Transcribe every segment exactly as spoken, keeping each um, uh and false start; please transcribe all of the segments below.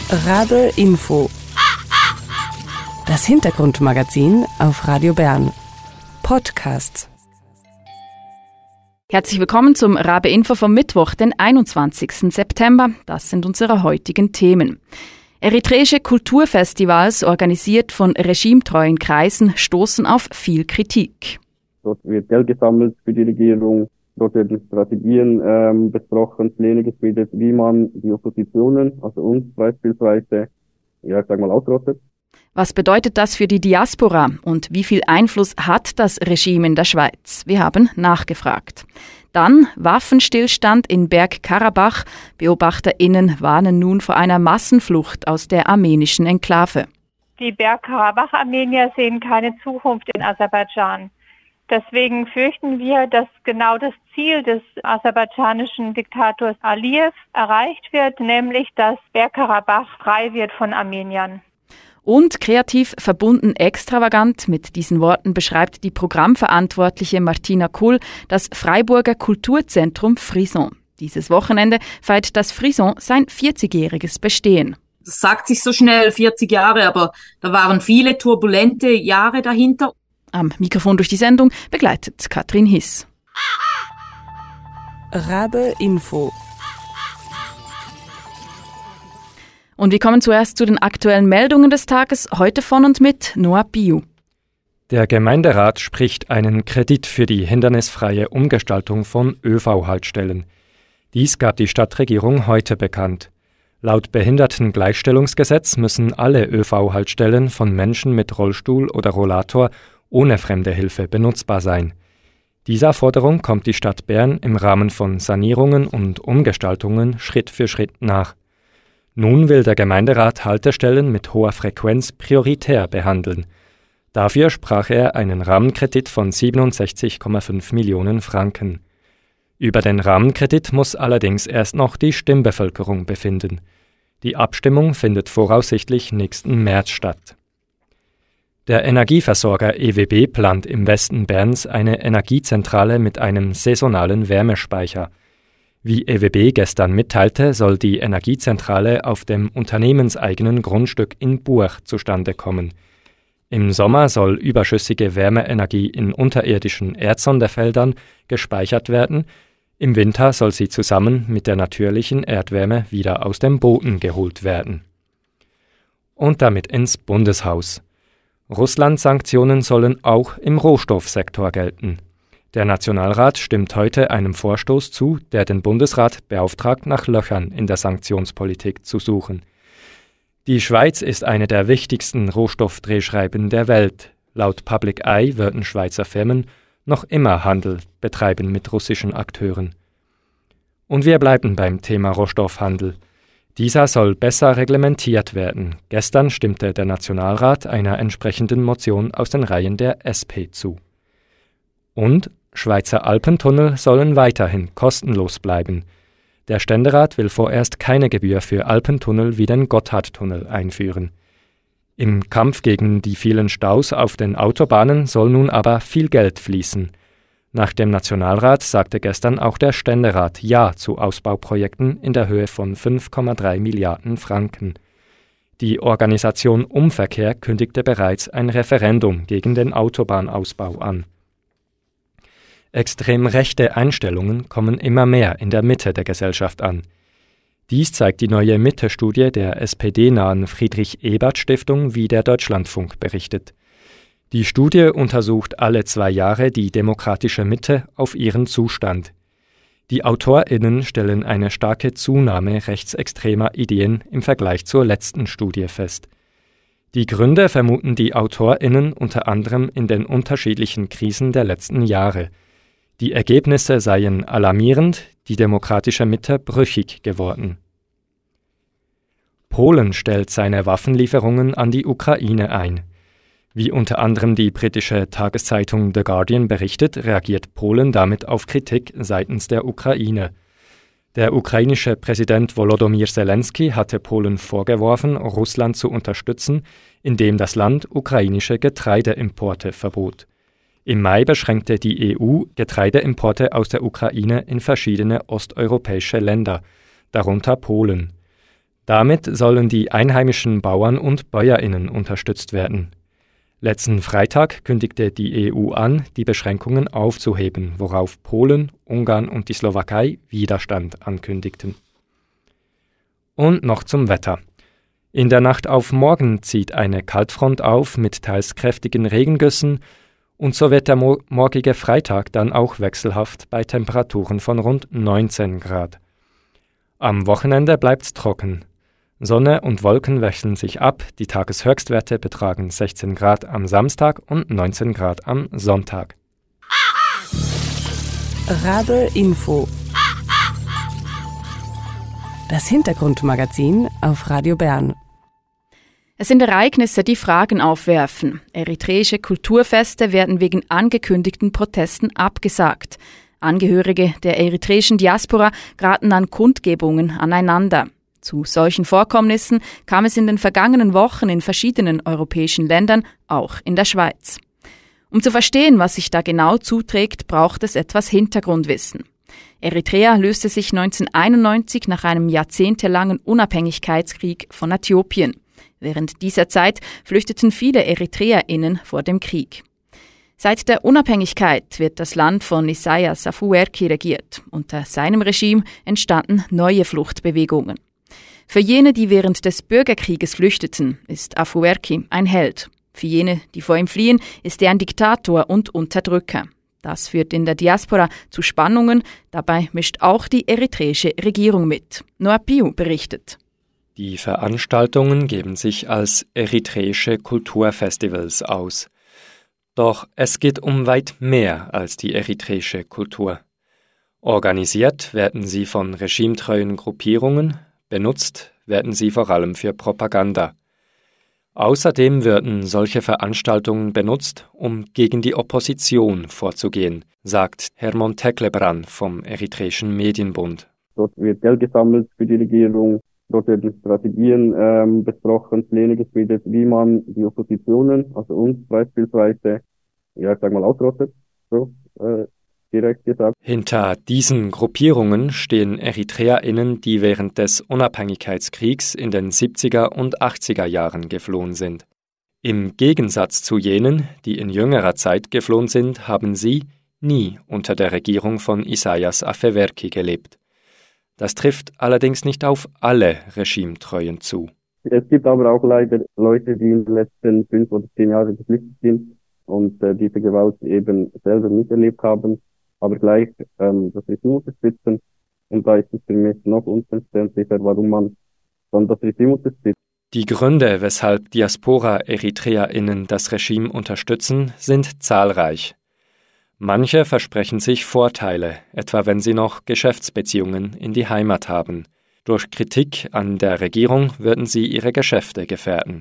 Rabe Info. Das Hintergrundmagazin auf Radio Bern. Podcast. Herzlich willkommen zum Rabe Info vom Mittwoch, den einundzwanzigsten September. Das sind unsere heutigen Themen. Eritreische Kulturfestivals, organisiert von regimetreuen Kreisen, stoßen auf viel Kritik. Dort wird Geld gesammelt für die Regierung. Dort werden Strategien ähm, besprochen, Pläne geschmiedet, wie man die Oppositionen, also uns beispielsweise, ja, ich sag mal, ausrottet. Was bedeutet das für die Diaspora und wie viel Einfluss hat das Regime in der Schweiz? Wir haben nachgefragt. Dann Waffenstillstand in Bergkarabach. BeobachterInnen warnen nun vor einer Massenflucht aus der armenischen Enklave. Die Bergkarabach-Armenier sehen keine Zukunft in Aserbaidschan. Deswegen fürchten wir, dass genau das Ziel des aserbaidschanischen Diktators Aliyev erreicht wird, nämlich dass Bergkarabach frei wird von Armeniern. Und kreativ verbunden extravagant, mit diesen Worten beschreibt die Programmverantwortliche Martina Kuhl das Freiburger Kulturzentrum Frisson. Dieses Wochenende feiert das Frisson sein vierzigjähriges Bestehen. Das sagt sich so schnell, vierzig Jahre, aber da waren viele turbulente Jahre dahinter. Am Mikrofon durch die Sendung begleitet Katrin Hiss. Rabe Info. Und wir kommen zuerst zu den aktuellen Meldungen des Tages, heute von und mit Noah Biu. Der Gemeinderat spricht einen Kredit für die hindernisfreie Umgestaltung von Ö V-Haltestellen. Dies gab die Stadtregierung heute bekannt. Laut Behindertengleichstellungsgesetz müssen alle Ö V-Haltestellen von Menschen mit Rollstuhl oder Rollator ohne fremde Hilfe benutzbar sein. Dieser Forderung kommt die Stadt Bern im Rahmen von Sanierungen und Umgestaltungen Schritt für Schritt nach. Nun will der Gemeinderat Haltestellen mit hoher Frequenz prioritär behandeln. Dafür sprach er einen Rahmenkredit von siebenundsechzig Komma fünf Millionen Franken. Über den Rahmenkredit muss allerdings erst noch die Stimmbevölkerung befinden. Die Abstimmung findet voraussichtlich nächsten März statt. Der Energieversorger E W B plant im Westen Berns eine Energiezentrale mit einem saisonalen Wärmespeicher. Wie E W B gestern mitteilte, soll die Energiezentrale auf dem unternehmenseigenen Grundstück in Buch zustande kommen. Im Sommer soll überschüssige Wärmeenergie in unterirdischen Erdsonderfeldern gespeichert werden. Im Winter soll sie zusammen mit der natürlichen Erdwärme wieder aus dem Boden geholt werden. Und damit ins Bundeshaus. Russland-Sanktionen sollen auch im Rohstoffsektor gelten. Der Nationalrat stimmt heute einem Vorstoß zu, der den Bundesrat beauftragt, nach Löchern in der Sanktionspolitik zu suchen. Die Schweiz ist eine der wichtigsten Rohstoffdrehscheiben der Welt. Laut Public Eye würden Schweizer Firmen noch immer Handel betreiben mit russischen Akteuren. Und wir bleiben beim Thema Rohstoffhandel. Dieser soll besser reglementiert werden. Gestern stimmte der Nationalrat einer entsprechenden Motion aus den Reihen der S P zu. Und Schweizer Alpentunnel sollen weiterhin kostenlos bleiben. Der Ständerat will vorerst keine Gebühr für Alpentunnel wie den Gotthardtunnel einführen. Im Kampf gegen die vielen Staus auf den Autobahnen soll nun aber viel Geld fließen. Nach dem Nationalrat sagte gestern auch der Ständerat Ja zu Ausbauprojekten in der Höhe von fünf Komma drei Milliarden Franken. Die Organisation Umverkehr kündigte bereits ein Referendum gegen den Autobahnausbau an. Extrem rechte Einstellungen kommen immer mehr in der Mitte der Gesellschaft an. Dies zeigt die neue Mitte-Studie der S P D-nahen Friedrich-Ebert-Stiftung, wie der Deutschlandfunk berichtet. Die Studie untersucht alle zwei Jahre die demokratische Mitte auf ihren Zustand. Die AutorInnen stellen eine starke Zunahme rechtsextremer Ideen im Vergleich zur letzten Studie fest. Die Gründe vermuten die AutorInnen unter anderem in den unterschiedlichen Krisen der letzten Jahre. Die Ergebnisse seien alarmierend, die demokratische Mitte brüchig geworden. Polen stellt seine Waffenlieferungen an die Ukraine ein. Wie unter anderem die britische Tageszeitung The Guardian berichtet, reagiert Polen damit auf Kritik seitens der Ukraine. Der ukrainische Präsident Volodymyr Zelensky hatte Polen vorgeworfen, Russland zu unterstützen, indem das Land ukrainische Getreideimporte verbot. Im Mai beschränkte die E U Getreideimporte aus der Ukraine in verschiedene osteuropäische Länder, darunter Polen. Damit sollen die einheimischen Bauern und Bäuerinnen unterstützt werden. Letzten Freitag kündigte die E U an, die Beschränkungen aufzuheben, worauf Polen, Ungarn und die Slowakei Widerstand ankündigten. Und noch zum Wetter. In der Nacht auf morgen zieht eine Kaltfront auf mit teils kräftigen Regengüssen und so wird der mo- morgige Freitag dann auch wechselhaft bei Temperaturen von rund neunzehn Grad. Am Wochenende bleibt's trocken. Sonne und Wolken wechseln sich ab, die Tageshöchstwerte betragen sechzehn Grad am Samstag und neunzehn Grad am Sonntag. Rabe Info. Das Hintergrundmagazin auf Radio Bern. Es sind Ereignisse, die Fragen aufwerfen. Eritreische Kulturfeste werden wegen angekündigten Protesten abgesagt. Angehörige der eritreischen Diaspora geraten an Kundgebungen aneinander. Zu solchen Vorkommnissen kam es in den vergangenen Wochen in verschiedenen europäischen Ländern, auch in der Schweiz. Um zu verstehen, was sich da genau zuträgt, braucht es etwas Hintergrundwissen. Eritrea löste sich neunzehnhunderteinundneunzig nach einem jahrzehntelangen Unabhängigkeitskrieg von Äthiopien. Während dieser Zeit flüchteten viele EritreerInnen vor dem Krieg. Seit der Unabhängigkeit wird das Land von Isaias Afwerki regiert. Unter seinem Regime entstanden neue Fluchtbewegungen. Für jene, die während des Bürgerkrieges flüchteten, ist Afwerki ein Held. Für jene, die vor ihm fliehen, ist er ein Diktator und Unterdrücker. Das führt in der Diaspora zu Spannungen. Dabei mischt auch die eritreische Regierung mit. Noah Piu berichtet. Die Veranstaltungen geben sich als eritreische Kulturfestivals aus. Doch es geht um weit mehr als die eritreische Kultur. Organisiert werden sie von regimetreuen Gruppierungen, benutzt werden sie vor allem für Propaganda. Außerdem werden solche Veranstaltungen benutzt, um gegen die Opposition vorzugehen, sagt Hermon Teklebran vom Eritreischen Medienbund. Dort wird Geld gesammelt für die Regierung, dort werden Strategien ähm, besprochen, Pläne geschmiedet, wie man die Oppositionen, also uns beispielsweise, ja, ich sag mal, ausrottet, so äh, direkt gesagt. Hinter diesen Gruppierungen stehen EritreerInnen, die während des Unabhängigkeitskriegs in den siebziger und achtziger Jahren geflohen sind. Im Gegensatz zu jenen, die in jüngerer Zeit geflohen sind, haben sie nie unter der Regierung von Isaias Afwerki gelebt. Das trifft allerdings nicht auf alle Regimetreuen zu. Es gibt aber auch leider Leute, die in den letzten fünf oder zehn Jahren geflüchtet sind und äh, diese Gewalt eben selber miterlebt haben, aber gleich ähm, das Regime unterstützen. Und da ist es für mich noch unverständlicher, warum man dann das Regime unterstützt. Die Gründe, weshalb Diaspora-EritreerInnen das Regime unterstützen, sind zahlreich. Manche versprechen sich Vorteile, etwa wenn sie noch Geschäftsbeziehungen in die Heimat haben. Durch Kritik an der Regierung würden sie ihre Geschäfte gefährden.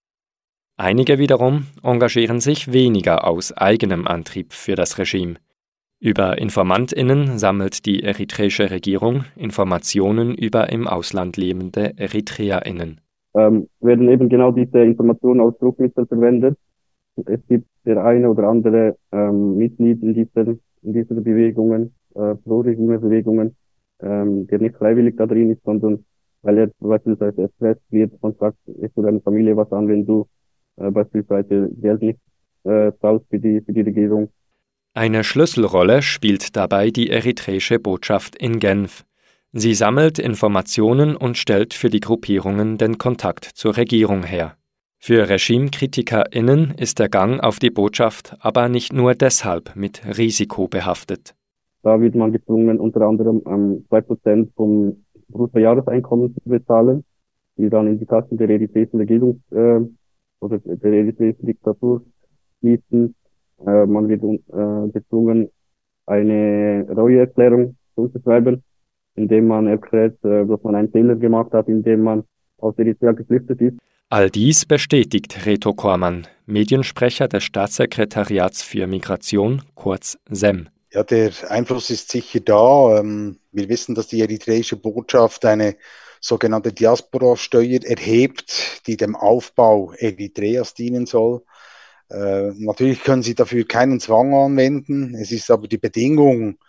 Einige wiederum engagieren sich weniger aus eigenem Antrieb für das Regime. Über InformantInnen sammelt die eritreische Regierung Informationen über im Ausland lebende EritreerInnen. Ähm, werden eben genau diese Informationen als Druckmittel verwendet. Es gibt der eine oder andere ähm, Mitglied in dieser, in dieser Bewegungen, äh, Pro-Regime-Bewegungen, ähm, der nicht freiwillig da drin ist, sondern weil er beispielsweise erpresst wird und sagt, es tut deine Familie was an, wenn du äh, beispielsweise Geld nicht äh, zahlst für die, für die Regierung. Eine Schlüsselrolle spielt dabei die eritreische Botschaft in Genf. Sie sammelt Informationen und stellt für die Gruppierungen den Kontakt zur Regierung her. Für RegimekritikerInnen ist der Gang auf die Botschaft aber nicht nur deshalb mit Risiko behaftet. Da wird man gezwungen, unter anderem ähm, zwei Prozent vom Bruttojahreseinkommen zu bezahlen, die dann in die Kassen der eritreischen Regierung äh, oder der eritreischen Diktatur fließen. Äh, man wird äh, gezwungen, eine Reueerklärung zu unterschreiben, indem man erklärt, äh, dass man einen Fehler gemacht hat, indem man aus Eritrea geflüchtet ist. All dies bestätigt Reto Kormann, Mediensprecher des Staatssekretariats für Migration, kurz S E M. Ja, der Einfluss ist sicher da. Wir wissen, dass die eritreische Botschaft eine sogenannte Diaspora-Steuer erhebt, die dem Aufbau Eritreas dienen soll. Äh, natürlich können sie dafür keinen Zwang anwenden. Es ist aber die Bedingung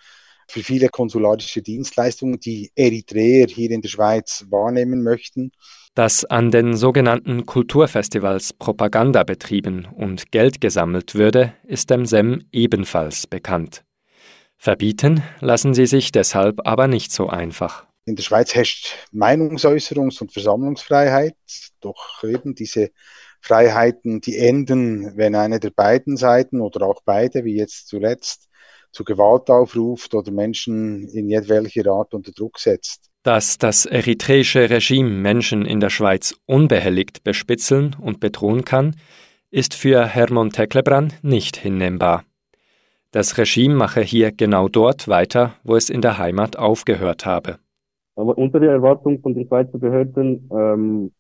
für viele konsularische Dienstleistungen, die Eritreer hier in der Schweiz wahrnehmen möchten. Dass an den sogenannten Kulturfestivals Propaganda betrieben und Geld gesammelt würde, ist dem S E M ebenfalls bekannt. Verbieten lassen sie sich deshalb aber nicht so einfach. In der Schweiz herrscht Meinungsäußerungs- und Versammlungsfreiheit, doch eben diese Freiheiten, die enden, wenn eine der beiden Seiten oder auch beide, wie jetzt zuletzt, zu Gewalt aufruft oder Menschen in jedwelcher Art unter Druck setzt. Dass das eritreische Regime Menschen in der Schweiz unbehelligt bespitzeln und bedrohen kann, ist für Hermon Teklebran nicht hinnehmbar. Das Regime mache hier genau dort weiter, wo es in der Heimat aufgehört habe. Aber unsere Erwartungen von den Schweizer Behörden ähm,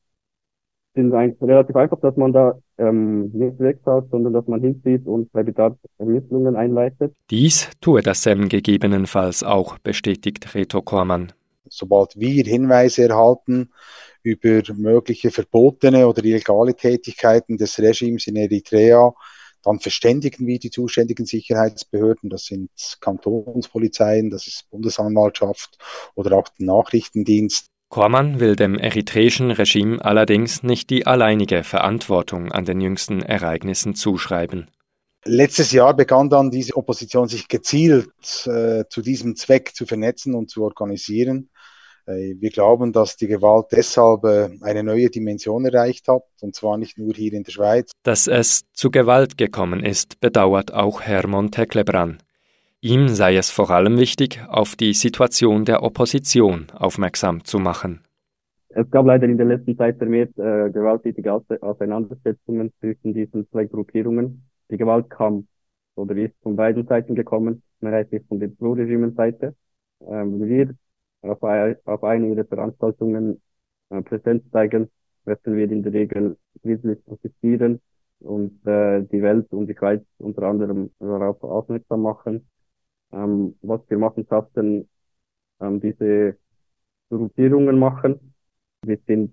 sind eigentlich relativ einfach, dass man da ähm, nicht wegschaut, sondern dass man hinzieht und bei Bedarf Ermittlungen einleitet. Dies tue das S E M gegebenenfalls auch, bestätigt Reto Kormann. Sobald wir Hinweise erhalten über mögliche verbotene oder illegale Tätigkeiten des Regimes in Eritrea, dann verständigen wir die zuständigen Sicherheitsbehörden, das sind Kantonspolizeien, das ist Bundesanwaltschaft oder auch der Nachrichtendienst. Kormann will dem eritreischen Regime allerdings nicht die alleinige Verantwortung an den jüngsten Ereignissen zuschreiben. Letztes Jahr begann dann diese Opposition sich gezielt äh, zu diesem Zweck zu vernetzen und zu organisieren. Äh, wir glauben, dass die Gewalt deshalb äh, eine neue Dimension erreicht hat, und zwar nicht nur hier in der Schweiz. Dass es zu Gewalt gekommen ist, bedauert auch Hermon Teklebran. Ihm sei es vor allem wichtig, auf die Situation der Opposition aufmerksam zu machen. Es gab leider in der letzten Zeit vermehrt äh, gewalttätige Auseinandersetzungen zwischen diesen zwei Gruppierungen. Die Gewalt kam oder ist von beiden Seiten gekommen, mehrheitlich von der Pro-Regime-Seite. Ähm, wenn wir auf, auf eine ihrer Veranstaltungen äh, Präsenz zeigen, werden wir in der Regel friedlich protestieren und äh, die Welt und die Schweiz unter anderem darauf aufmerksam machen. Ähm, was wir Machenschaften ähm, diese Gruppierungen machen. Wir sind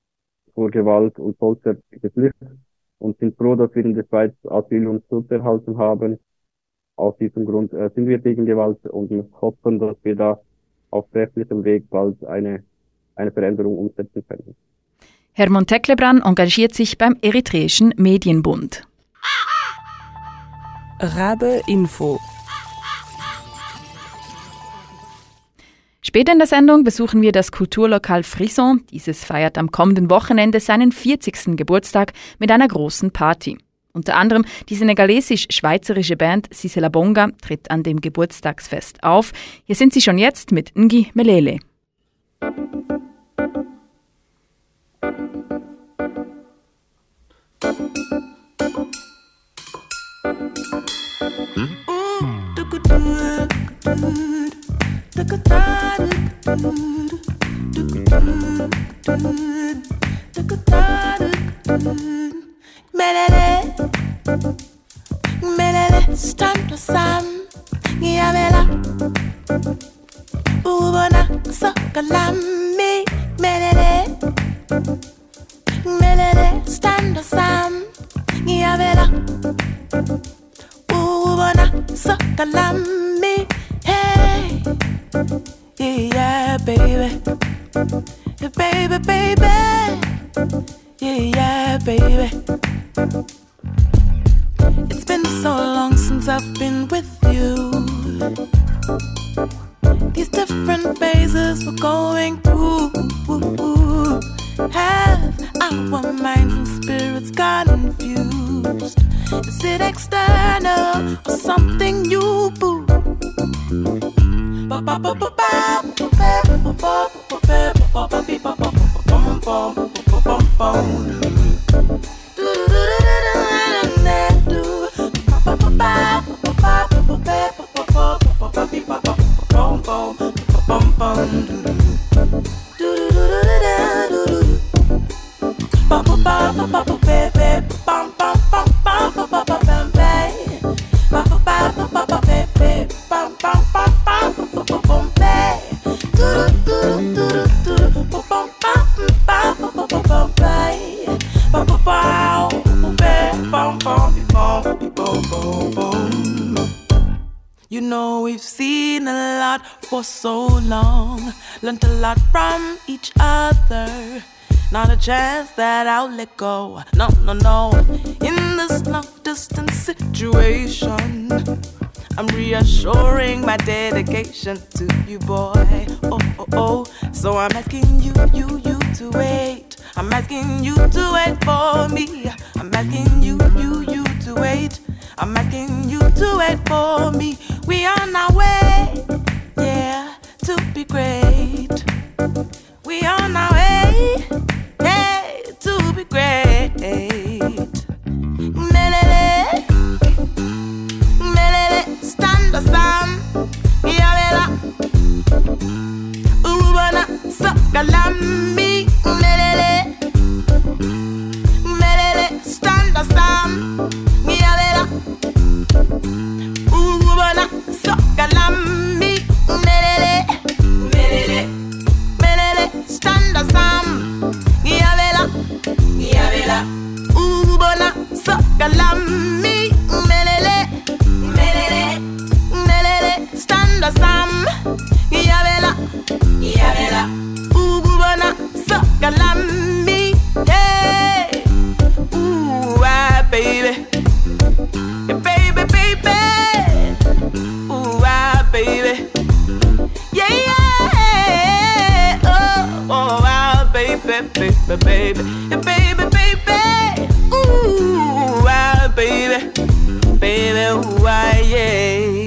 vor Gewalt und Folter geflüchtet und sind froh, dass wir in der Schweiz Asyl und Schutz erhalten haben. Aus diesem Grund äh, sind wir gegen Gewalt und wir hoffen, dass wir da auf rechtlichem Weg bald eine, eine Veränderung umsetzen können. Hermon Teklebran engagiert sich beim Eritreischen Medienbund. Rabe Info. Später in der Sendung besuchen wir das Kulturlokal Frisson. Dieses feiert am kommenden Wochenende seinen vierzigsten Geburtstag mit einer großen Party. Unter anderem die senegalesisch-schweizerische Band Sisela Bonga tritt an dem Geburtstagsfest auf. Hier sind sie schon jetzt mit Ngi Melele. Melele, melele, stand sam, yamela, ubona sokalami, melele, melele, stand sam, yamela, ubona sokalami, hey, yeah, baby, baby, baby, yeah, baby. It's been so long since I've been with you. These different phases we're going through have our minds and spirits confused. Is it external or something you boo? You know we've seen a for so long. Learned a lot from each other. Not a chance that I'll let go. No, no, no. In this long distance situation, I'm reassuring my dedication to you, boy. Oh, oh, oh. So I'm asking you, you, you to wait. I'm asking you to wait for me. I'm asking you, you, you to wait. I'm asking you to wait for me. We on our way, yeah, to be great. We on our way, yeah, to be great. Melele, melele, stand up, stand, yabela. Ubana, sakalami, melele, melele, stand up, stand, yabela. Ubana, sakalami, melele, melele, melele, stand up, stand, yabela, yabela. Ubana, sakalami, melele, melele, melele, stand up, stand, yabela, yabela. Ubana, sakalami, hey, ooh, ah, baby. Baby, baby, ooh, ah, baby, yeah, yeah, oh, oh, ah, baby, baby, baby, baby, baby, ooh, ah, baby, baby, ooh, ah, yeah.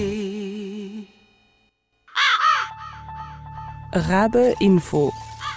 Rabe Info.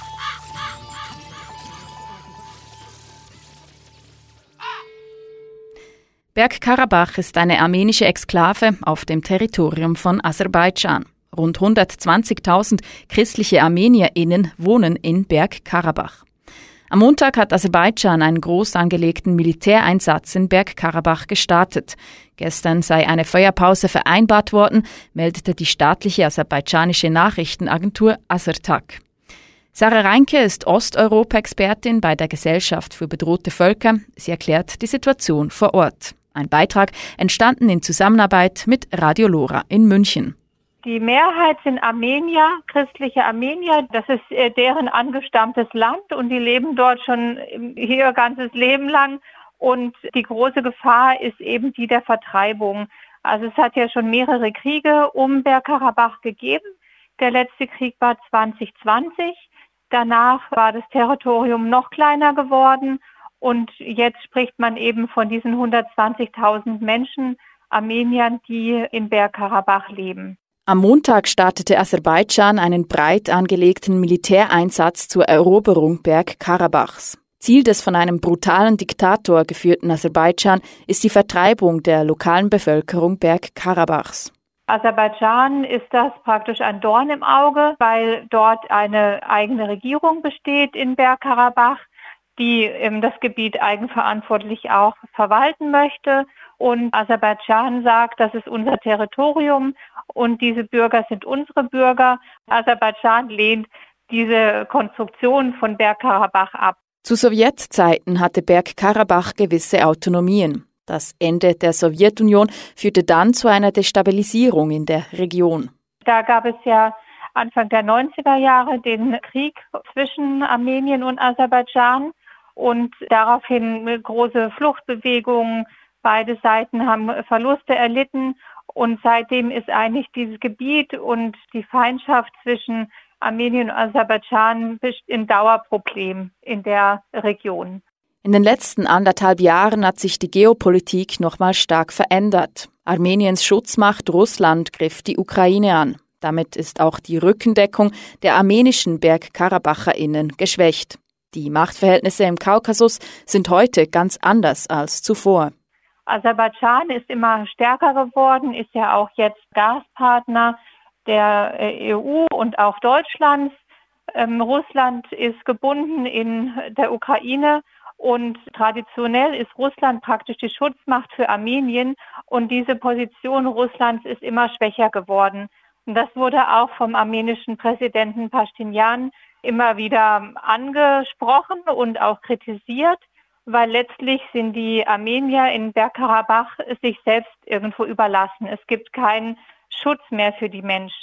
Bergkarabach ist eine armenische Exklave auf dem Territorium von Aserbaidschan. Rund hundertzwanzigtausend christliche ArmenierInnen wohnen in Bergkarabach. Am Montag hat Aserbaidschan einen groß angelegten Militäreinsatz in Bergkarabach gestartet. Gestern sei eine Feuerpause vereinbart worden, meldete die staatliche aserbaidschanische Nachrichtenagentur Azertag. Sarah Reinke ist Osteuropa-Expertin bei der Gesellschaft für bedrohte Völker. Sie erklärt die Situation vor Ort. Ein Beitrag entstanden in Zusammenarbeit mit Radio Lora in München. Die Mehrheit sind Armenier, christliche Armenier. Das ist äh, deren angestammtes Land und die leben dort schon hier ihr ganzes Leben lang. Und die große Gefahr ist eben die der Vertreibung. Also es hat ja schon mehrere Kriege um Bergkarabach gegeben. Der letzte Krieg war zwanzig zwanzig. Danach war das Territorium noch kleiner geworden. Und jetzt spricht man eben von diesen hundertzwanzigtausend Menschen, Armeniern, die in Bergkarabach leben. Am Montag startete Aserbaidschan einen breit angelegten Militäreinsatz zur Eroberung Bergkarabachs. Ziel des von einem brutalen Diktator geführten Aserbaidschan ist die Vertreibung der lokalen Bevölkerung Bergkarabachs. Aserbaidschan ist das praktisch ein Dorn im Auge, weil dort eine eigene Regierung besteht in Bergkarabach, die ähm, das Gebiet eigenverantwortlich auch verwalten möchte. Und Aserbaidschan sagt, das ist unser Territorium und diese Bürger sind unsere Bürger. Aserbaidschan lehnt diese Konstruktion von Bergkarabach ab. Zu Sowjetzeiten hatte Bergkarabach gewisse Autonomien. Das Ende der Sowjetunion führte dann zu einer Destabilisierung in der Region. Da gab es ja Anfang der neunziger Jahre den Krieg zwischen Armenien und Aserbaidschan und daraufhin große Fluchtbewegungen. Beide Seiten haben Verluste erlitten und seitdem ist eigentlich dieses Gebiet und die Feindschaft zwischen Armenien und Aserbaidschan ein Dauerproblem in der Region. In den letzten anderthalb Jahren hat sich die Geopolitik nochmal stark verändert. Armeniens Schutzmacht Russland griff die Ukraine an. Damit ist auch die Rückendeckung der armenischen BergkarabacherInnen geschwächt. Die Machtverhältnisse im Kaukasus sind heute ganz anders als zuvor. Aserbaidschan ist immer stärker geworden, ist ja auch jetzt Gaspartner der E U und auch Deutschlands. Ähm, Russland ist gebunden in der Ukraine und traditionell ist Russland praktisch die Schutzmacht für Armenien und diese Position Russlands ist immer schwächer geworden. Und das wurde auch vom armenischen Präsidenten Pashinyan immer wieder angesprochen und auch kritisiert, weil letztlich sind die Armenier in Bergkarabach sich selbst irgendwo überlassen. Es gibt keinen Schutz mehr für die Menschen.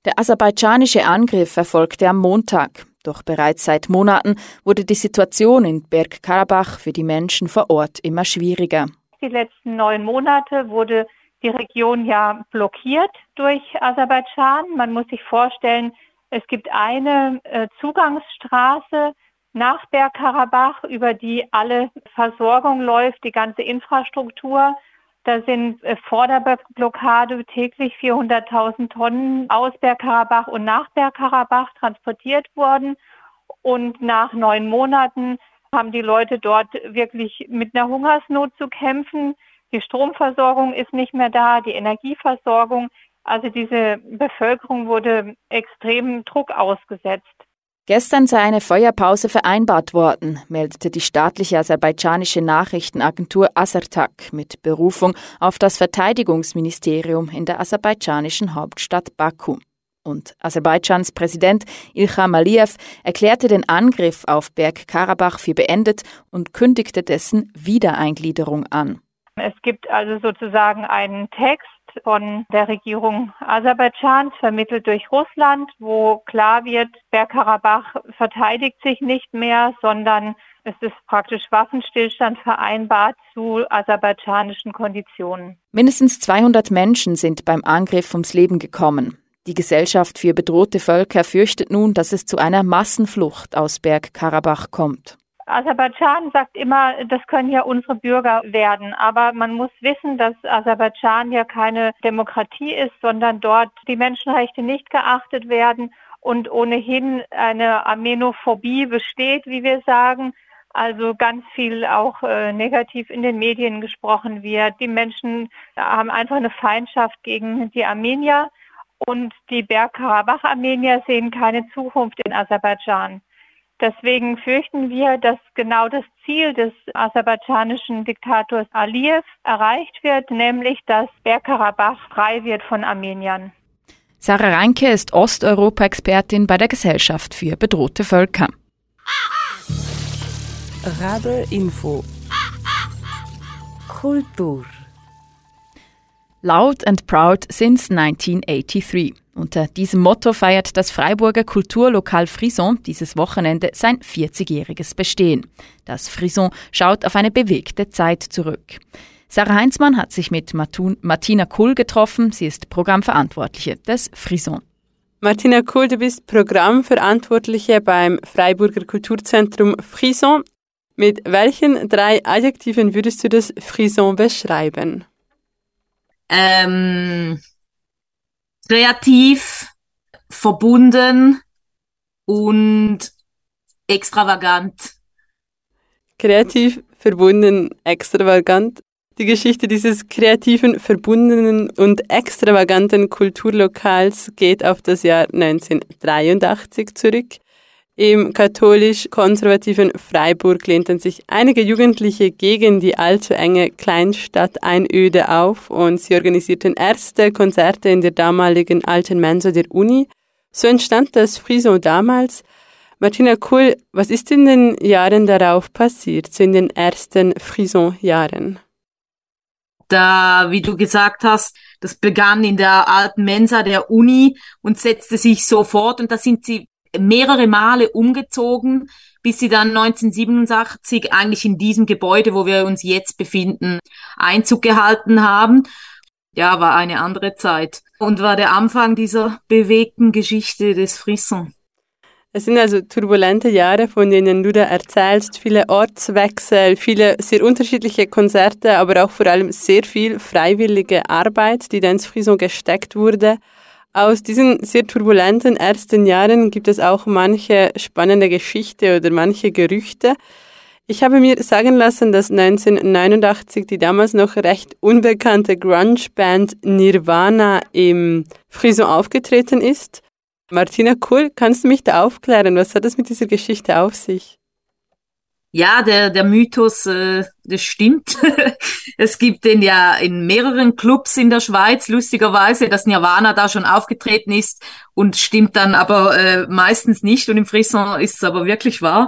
Der aserbaidschanische Angriff erfolgte am Montag. Doch bereits seit Monaten wurde die Situation in Bergkarabach für die Menschen vor Ort immer schwieriger. Die letzten neun Monate wurde die Region ja blockiert durch Aserbaidschan. Man muss sich vorstellen, es gibt eine äh, Zugangsstraße nach Bergkarabach, über die alle Versorgung läuft, die ganze Infrastruktur. Da sind äh, vor der Blockade täglich vierhunderttausend Tonnen aus Bergkarabach und nach Bergkarabach transportiert worden. Und nach neun Monaten haben die Leute dort wirklich mit einer Hungersnot zu kämpfen. Die Stromversorgung ist nicht mehr da, die Energieversorgung. Also diese Bevölkerung wurde extrem Druck ausgesetzt. Gestern sei eine Feuerpause vereinbart worden, meldete die staatliche aserbaidschanische Nachrichtenagentur Azertag mit Berufung auf das Verteidigungsministerium in der aserbaidschanischen Hauptstadt Baku. Und Aserbaidschans Präsident Ilham Aliyev erklärte den Angriff auf Bergkarabach für beendet und kündigte dessen Wiedereingliederung an. Es gibt also sozusagen einen Text von der Regierung Aserbaidschans, vermittelt durch Russland, wo klar wird, Bergkarabach verteidigt sich nicht mehr, sondern es ist praktisch Waffenstillstand vereinbart zu aserbaidschanischen Konditionen. Mindestens zweihundert Menschen sind beim Angriff ums Leben gekommen. Die Gesellschaft für bedrohte Völker fürchtet nun, dass es zu einer Massenflucht aus Bergkarabach kommt. Aserbaidschan sagt immer, das können ja unsere Bürger werden. Aber man muss wissen, dass Aserbaidschan ja keine Demokratie ist, sondern dort die Menschenrechte nicht geachtet werden und ohnehin eine Armenophobie besteht, wie wir sagen. Also ganz viel auch äh, negativ in den Medien gesprochen wird. Die Menschen haben einfach eine Feindschaft gegen die Armenier und die Bergkarabach-Armenier sehen keine Zukunft in Aserbaidschan. Deswegen fürchten wir, dass genau das Ziel des aserbaidschanischen Diktators Aliyev erreicht wird, nämlich dass Bergkarabach frei wird von Armeniern. Sarah Reinke ist Osteuropa-Expertin bei der Gesellschaft für bedrohte Völker. Radar Info Kultur Loud and Proud since nineteen eighty-three. Unter diesem Motto feiert das Freiburger Kulturlokal Frisson dieses Wochenende sein vierzigjähriges Bestehen. Das Frisson schaut auf eine bewegte Zeit zurück. Sarah Heinzmann hat sich mit Martina Kull getroffen. Sie ist Programmverantwortliche des Frisson. Martina Kull, du bist Programmverantwortliche beim Freiburger Kulturzentrum Frisson. Mit welchen drei Adjektiven würdest du das Frisson beschreiben? Ähm, kreativ, verbunden und extravagant. Kreativ, verbunden, extravagant. Die Geschichte dieses kreativen, verbundenen und extravaganten Kulturlokals geht auf das Jahr neunzehnhundertdreiundachtzig zurück. Im katholisch-konservativen Freiburg lehnten sich einige Jugendliche gegen die allzu enge Kleinstadteinöde auf und sie organisierten erste Konzerte in der damaligen alten Mensa der Uni. So entstand das Frisson damals. Martina Kull, was ist in den Jahren darauf passiert, so in den ersten Frisson-Jahren? Da, wie du gesagt hast, das begann in der alten Mensa der Uni und setzte sich so fort und da sind sie mehrere Male umgezogen, bis sie dann neunzehnhundertsiebenundachtzig eigentlich in diesem Gebäude, wo wir uns jetzt befinden, Einzug gehalten haben. Ja, war eine andere Zeit und war der Anfang dieser bewegten Geschichte des Frisson. Es sind also turbulente Jahre, von denen du da erzählst, viele Ortswechsel, viele sehr unterschiedliche Konzerte, aber auch vor allem sehr viel freiwillige Arbeit, die da ins Frisson gesteckt wurde. Aus diesen sehr turbulenten ersten Jahren gibt es auch manche spannende Geschichte oder manche Gerüchte. Ich habe mir sagen lassen, dass neunzehnhundertneunundachtzig die damals noch recht unbekannte Grunge-Band Nirvana im Frisson aufgetreten ist. Martina Kull, kannst du mich da aufklären? Was hat das mit dieser Geschichte auf sich? Ja, der, der Mythos, äh, das stimmt. Es gibt den ja in mehreren Clubs in der Schweiz, lustigerweise, dass Nirvana da schon aufgetreten ist und stimmt dann aber äh, meistens nicht und im Frisson ist es aber wirklich wahr.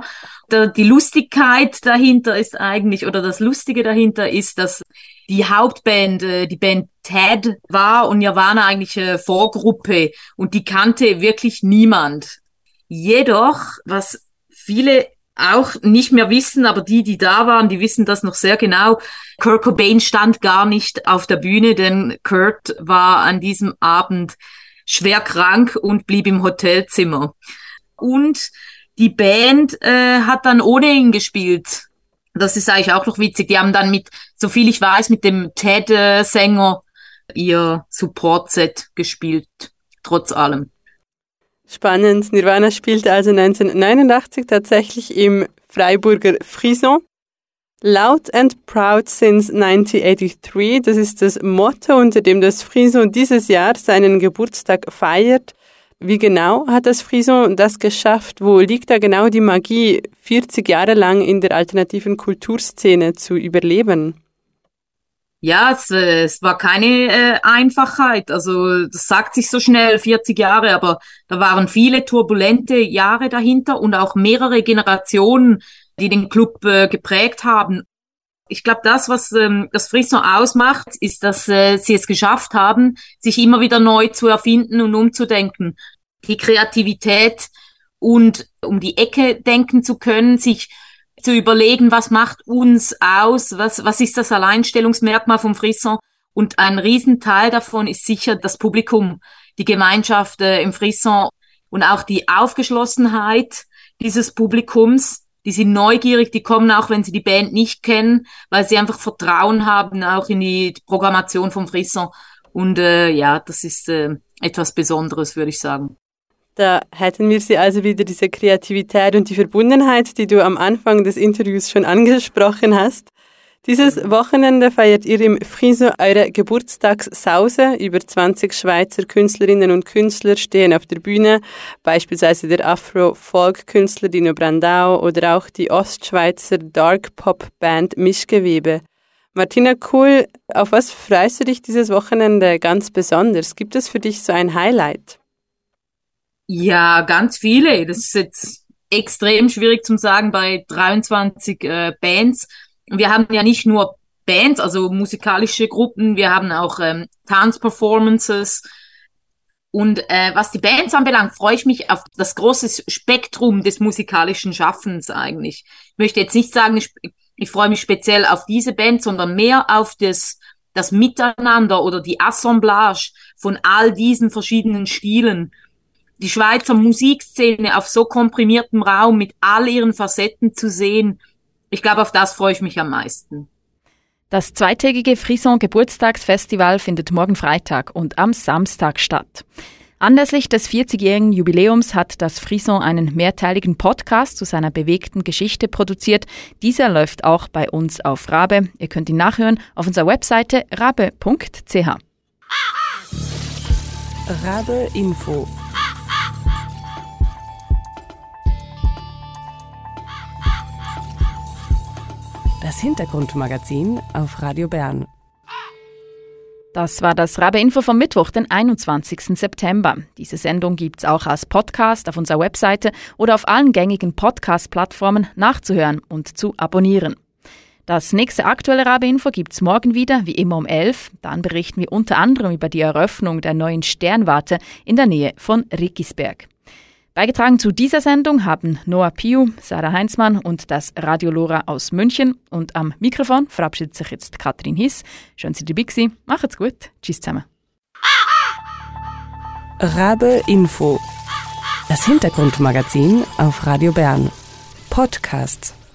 Die Lustigkeit dahinter ist eigentlich, oder das Lustige dahinter ist, dass die Hauptband, die Band Ted war und Nirvana eigentlich eine Vorgruppe und die kannte wirklich niemand. Jedoch, was viele auch nicht mehr wissen, aber die, die da waren, die wissen das noch sehr genau, Kurt Cobain stand gar nicht auf der Bühne, denn Kurt war an diesem Abend schwer krank und blieb im Hotelzimmer. Und die Band äh, hat dann ohne ihn gespielt. Das ist eigentlich auch noch witzig. Die haben dann mit, so viel ich weiß, mit dem Ted-Sänger ihr Support-Set gespielt, trotz allem. Spannend. Nirvana spielte also neunzehnhundertneunundachtzig tatsächlich im Freiburger Frisson. Loud and Proud since neunzehnhundertdreiundachtzig, das ist das Motto, unter dem das Frisson dieses Jahr seinen Geburtstag feiert. Wie genau hat das Frisson das geschafft? Wo liegt da genau die Magie, vierzig Jahre lang in der alternativen Kulturszene zu überleben? Ja, es, es war keine äh, Einfachheit. Also das sagt sich so schnell, vierzig Jahre, aber da waren viele turbulente Jahre dahinter und auch mehrere Generationen, die den Club äh, geprägt haben. Ich glaube, das, was ähm, das Frisson ausmacht, ist, dass äh, sie es geschafft haben, sich immer wieder neu zu erfinden und umzudenken. Die Kreativität und um die Ecke denken zu können, sich zu überlegen, was macht uns aus, was, was ist das Alleinstellungsmerkmal vom Frisson. Und ein Riesenteil davon ist sicher das Publikum, die Gemeinschaft äh, im Frisson und auch die Aufgeschlossenheit dieses Publikums. Die sind neugierig, die kommen auch, wenn sie die Band nicht kennen, weil sie einfach Vertrauen haben, auch in die Programmation vom Frisson. Und äh, ja, das ist äh, etwas Besonderes, würde ich sagen. Da hätten wir sie also wieder, diese Kreativität und die Verbundenheit, die du am Anfang des Interviews schon angesprochen hast. Dieses Wochenende feiert ihr im Frisson eure Geburtstagssause. Über zwanzig Schweizer Künstlerinnen und Künstler stehen auf der Bühne, beispielsweise der Afro-Folk-Künstler Dino Brandao oder auch die Ostschweizer Dark-Pop-Band Mischgewebe. Martina Kuhl, auf was freust du dich dieses Wochenende ganz besonders? Gibt es für dich so ein Highlight? Ja, ganz viele. Das ist jetzt extrem schwierig zu sagen bei dreiundzwanzig äh, Bands. Wir haben ja nicht nur Bands, also musikalische Gruppen, wir haben auch ähm, Tanzperformances. Und äh, was die Bands anbelangt, freue ich mich auf das große Spektrum des musikalischen Schaffens eigentlich. Ich möchte jetzt nicht sagen, ich, ich freue mich speziell auf diese Band, sondern mehr auf das, das Miteinander oder die Assemblage von all diesen verschiedenen Stilen. Die Schweizer Musikszene auf so komprimiertem Raum mit all ihren Facetten zu sehen, ich glaube, auf das freue ich mich am meisten. Das zweitägige Frisson Geburtstagsfestival findet morgen Freitag und am Samstag statt. Anlässlich des vierzigjährigen Jubiläums hat das Frisson einen mehrteiligen Podcast zu seiner bewegten Geschichte produziert. Dieser läuft auch bei uns auf Rabe. Ihr könnt ihn nachhören auf unserer Webseite rabe punkt c h. Rabe Info. Das Hintergrundmagazin auf Radio Bern. Das war das Rabe-Info vom Mittwoch, den einundzwanzigsten September. Diese Sendung gibt's auch als Podcast auf unserer Webseite oder auf allen gängigen Podcast-Plattformen nachzuhören und zu abonnieren. Das nächste aktuelle Rabe-Info gibt's morgen wieder, wie immer um elf. Dann berichten wir unter anderem über die Eröffnung der neuen Sternwarte in der Nähe von Rickisberg. Beigetragen zu dieser Sendung haben Noah Piu, Sarah Heinzmann und das Radio Lora aus München. Und am Mikrofon verabschiedet sich jetzt Katrin Hiss. Schön, dass ihr dabei gewesen. Macht's gut. Tschüss zusammen. Rabe Info. Das Hintergrundmagazin auf Radio Bern. Podcasts.